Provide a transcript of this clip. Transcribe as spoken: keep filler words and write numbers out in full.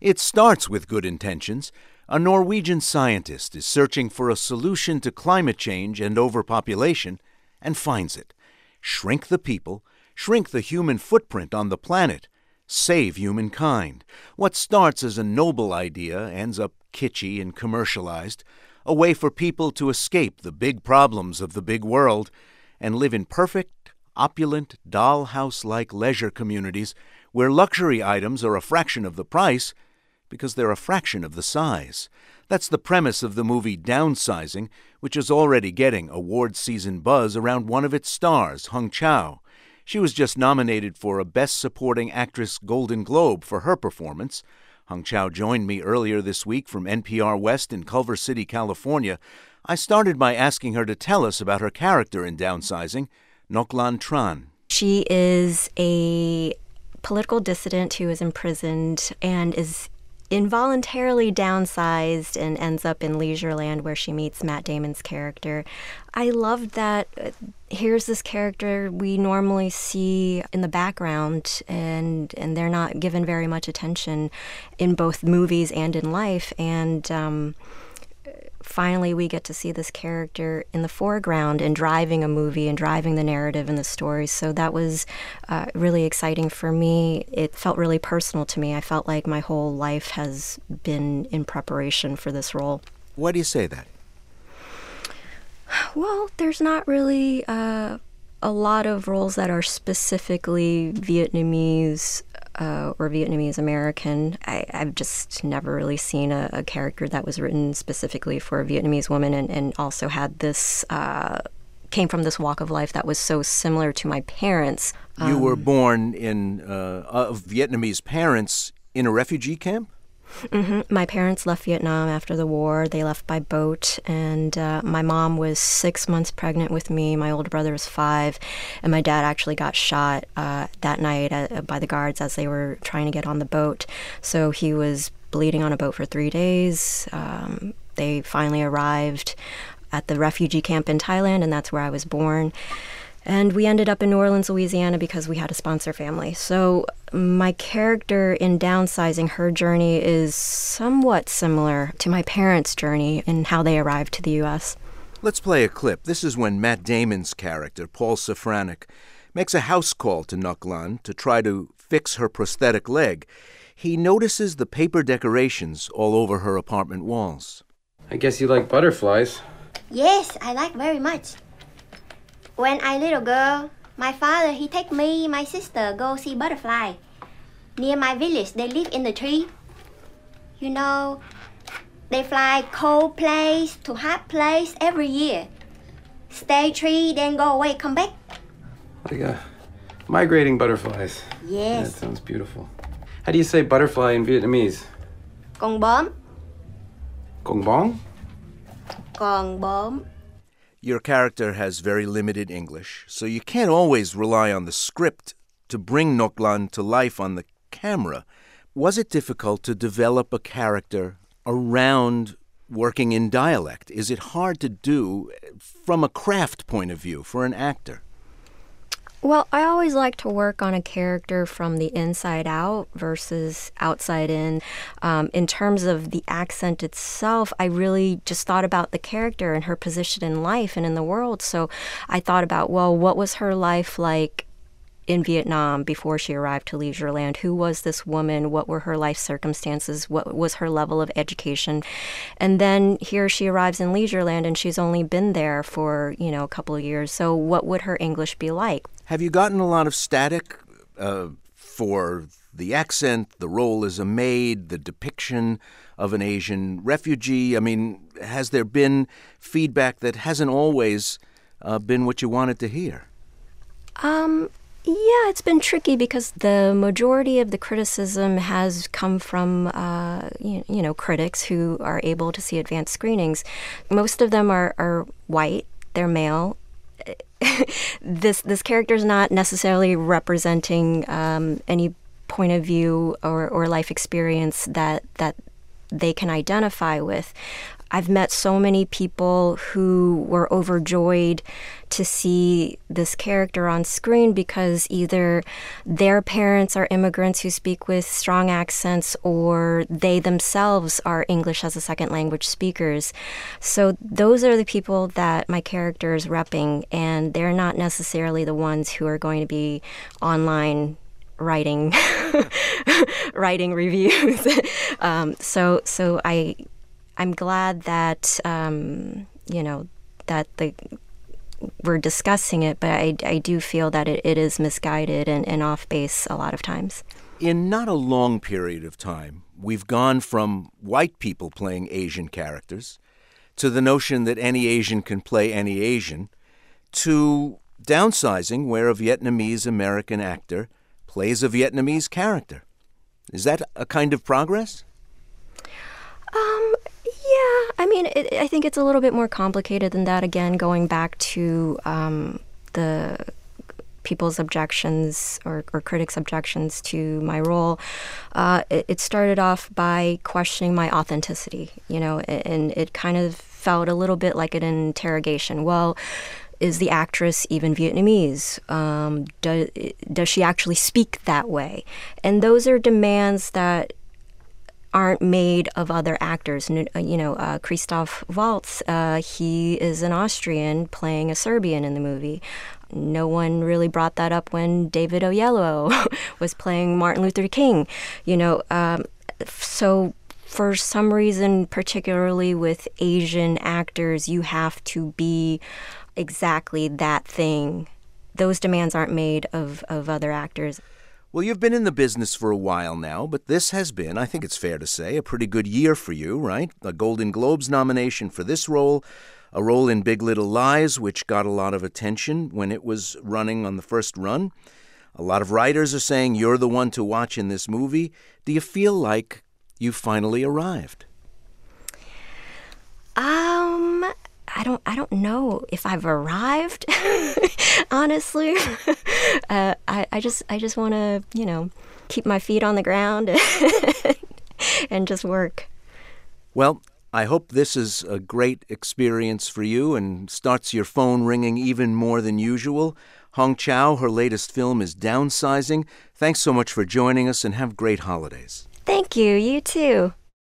It starts with good intentions. A Norwegian scientist is searching for a solution to climate change and overpopulation and finds it. Shrink the people, shrink the human footprint on the planet, save humankind. What starts as a noble idea ends up kitschy and commercialized, a way for people to escape the big problems of the big world and live in perfect, opulent, dollhouse-like leisure communities where luxury items are a fraction of the price because they're a fraction of the size. That's the premise of the movie Downsizing, which is already getting award season buzz around one of its stars, Hong Chau. She was just nominated for a Best Supporting Actress Golden Globe for her performance. Hong Chau joined me earlier this week from N P R West in Culver City, California. I started by asking her to tell us about her character in Downsizing, Ngoc Lan Tran. She is a political dissident who is imprisoned and is involuntarily downsized and ends up in Leisureland where she meets Matt Damon's character. I loved that uh, here's this character we normally see in the background and and they're not given very much attention in both movies and in life. And um, finally we get to see this character in the foreground and driving a movie and driving the narrative and the story. So that was uh, really exciting for me. It felt really personal to me. I felt like my whole life has been in preparation for this role. Why do you say that? Well, there's not really uh, a lot of roles that are specifically Vietnamese uh, or Vietnamese American. I, I've just never really seen a, a character that was written specifically for a Vietnamese woman and, and also had this, uh, came from this walk of life that was so similar to my parents. You um, were born in uh, of Vietnamese parents in a refugee camp? Mm-hmm. My parents left Vietnam after the war. They left by boat, and uh, my mom was six months pregnant with me. My older brother was five, and my dad actually got shot uh, that night at, by the guards as they were trying to get on the boat. So he was bleeding on a boat for three days. Um, they finally arrived at the refugee camp in Thailand, and that's where I was born. And we ended up in New Orleans, Louisiana, because we had a sponsor family. So my character in Downsizing, her journey is somewhat similar to my parents' journey in how they arrived to the U S. Let's play a clip. This is when Matt Damon's character, Paul Safranek, makes a house call to Ngoc Lan to try to fix her prosthetic leg. He notices the paper decorations all over her apartment walls. I guess you like butterflies. Yes, I like very much. When I little girl, my father, he take me, my sister, go see butterfly. Near my village, they live in the tree. You know, they fly cold place to hot place every year. Stay tree, then go away, come back. Like uh, migrating butterflies. Yes. That sounds beautiful. How do you say butterfly in Vietnamese? Con bướm. Con bóng? Con bướm. Your character has very limited English, so you can't always rely on the script to bring Ngoc Lan to life on the camera. Was it difficult to develop a character around working in dialect? Is it hard to do from a craft point of view for an actor? Well, I always like to work on a character from the inside out versus outside in. Um, in terms of the accent itself, I really just thought about the character and her position in life and in the world. So I thought about, well, what was her life like in Vietnam before she arrived to Leisureland? Who was this woman? What were her life circumstances? What was her level of education? And then here she arrives in Leisureland and she's only been there for, you know, a couple of years. So what would her English be like? Have you gotten a lot of static uh, for the accent, the role as a maid, the depiction of an Asian refugee? I mean, has there been feedback that hasn't always uh, been what you wanted to hear? Um... Yeah, it's been tricky because the majority of the criticism has come from, uh, you, you know, critics who are able to see advanced screenings. Most of them are, are white, they're male. this this character is not necessarily representing um, any point of view or, or life experience that that they can identify with. I've met so many people who were overjoyed to see this character on screen because either their parents are immigrants who speak with strong accents or they themselves are English as a second language speakers. So those are the people that my character is repping, and they're not necessarily the ones who are going to be online writing writing reviews. um, so so I I'm glad that um, you know that the we're discussing it, but I, I do feel that it, it is misguided and, and off base a lot of times. In not a long period of time, we've gone from white people playing Asian characters to the notion that any Asian can play any Asian, to downsizing where a Vietnamese American actor plays a Vietnamese character. Is that a kind of progress? Um, yeah, I mean, it, I think it's a little bit more complicated than that. Again, going back to um, the people's objections or, or critics' objections to my role, uh, it, it started off by questioning my authenticity, you know, and it kind of felt a little bit like an interrogation. Well, is the actress even Vietnamese? Um, do, does she actually speak that way? And those are demands that aren't made of other actors. You know, uh, Christoph Waltz, uh, he is an Austrian playing a Serbian in the movie. No one really brought that up when David Oyelowo was playing Martin Luther King. You know, um, so for some reason, particularly with Asian actors, you have to be exactly that thing. Those demands aren't made of, of other actors. Well, you've been in the business for a while now, but this has been, I think it's fair to say, a pretty good year for you, right? A Golden Globes nomination for this role, a role in Big Little Lies, which got a lot of attention when it was running on the first run. A lot of writers are saying you're the one to watch in this movie. Do you feel like you've finally arrived? Um... I don't. I don't know if I've arrived. Honestly, uh, I, I just. I just want to, you know, keep my feet on the ground and just work. Well, I hope this is a great experience for you and starts your phone ringing even more than usual. Hong Chau, her latest film is Downsizing. Thanks so much for joining us, and have great holidays. Thank you. You too.